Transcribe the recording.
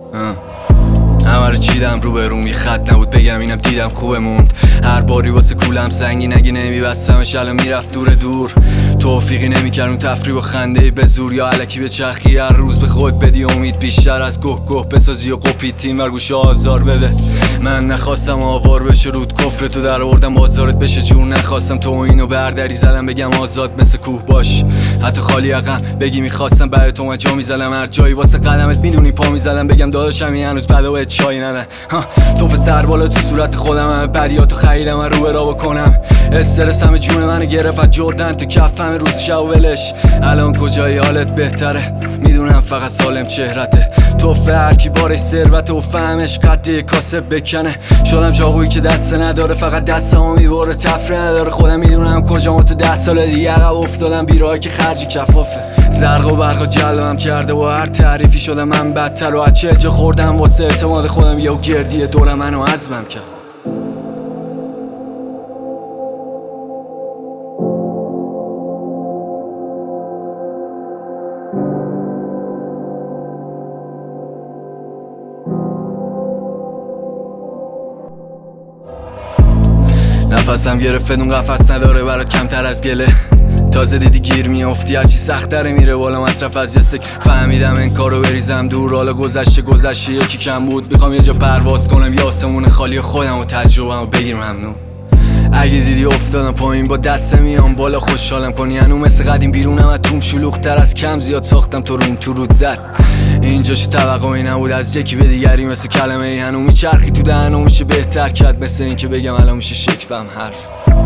همه رو چیدم رو به روم، یه خط نبود بگم اینم دیدم خوبه موند. هر باری واسه کولم سنگین اگه نمیبستمش الان میرفت دور دور. توفیقی نمیکرد اون تفریح و خنده به زور، یا الکی به چرخی هر روز به خود بدی امید بیشتر از گه بسازی و قپیتیم بر گوشه آزار بده. من نخواستم آوار بشه رود کفر تو در آوردم بازارت بشه جور، نخواستم تو اینو بردری زدم بگم آزاد مثل کوه باش حتی خالی عقم بگی میخواستم برای تو جا میزدم هر جایی واسه قدمت میدونی پا میزدم بگم داداشم این هنوز بلا چای ندن. توف سر بالا تو صورت خودم همه بدیاتو خریدم من رو را بکنم. استرس همه جون منو گرفت از جردن تو کفم روز شب ولش. الان کجای حالت بهتره میدونم فقط سالم چهرته. توف هر کی بارش ثروت و فهمش قد کاسه بکنه. شدم چاقویی که دست نداره فقط دستمو میبره تفره نداره. خودم میدونم کجام تو 10 سال دیگه عقب افتادم بیراهی که خرجی کفافه. زرق و برق جلبم کرده و هر تعریفی شدم من بدتر و از چه جا خوردم واسه اعتماد خودم یه گردی دور منو عزمم کرد. نفسم گرفت اون قفس نداره برات کمتر از گله. تازه دیدی گیر میافتی هرچی سخت‌تره میره بالا مصرف از یه سک. فهمیدم این کارو بریزم دور حالا گذشته یکی کم بود. میخوام یه جا پرواز کنم یه آسمون خالی خودم و تجربه‌مو بگیر ممنون. اگه دیدی افتادم پایین با دست میام بالا خوشحالم کنی هنو مثل قدیم بیرونم از توم شلوغ‌تر از کم زیاد ساختم تو روم تو رود زد. اینجاش توقعی نبود از یکی به دیگری مثل کلمه ای هنو میچرخی تو دهنم میشه بهتر کرد مثل این که بگم الان میشه شکفم حرف.